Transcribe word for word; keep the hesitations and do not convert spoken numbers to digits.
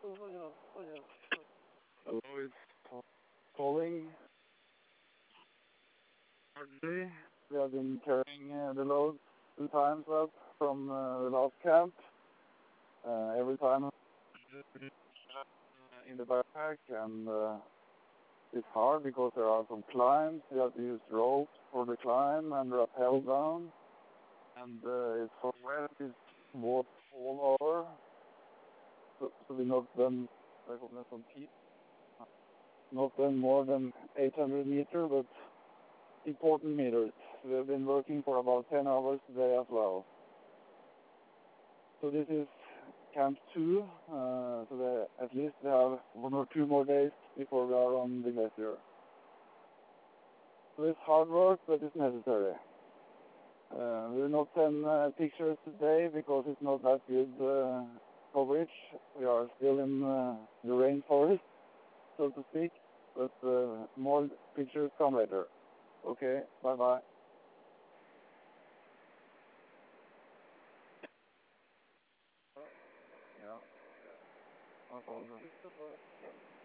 Hello, it's Paul calling. Hardly. We have been carrying uh, the load two times up from uh, the last camp. Uh, every time in the backpack, and uh, it's hard because there are some climbs. You have to use ropes for the climb and rappel down. And uh, it's so wet, it's water all over. So, so we not done, I hope not some feet. Not done more than eight hundred meters, but important meters. We have been working for about ten hours today as well. So this is camp two, uh, so they, at least we have one or two more days before we are on the glacier. So it's hard work, but it's necessary. Uh, we will not send uh, pictures today because it's not that good uh, coverage. We are still in uh, the rainforest, so to speak, but uh, more pictures come later. Okay, bye-bye. Ja. Okay.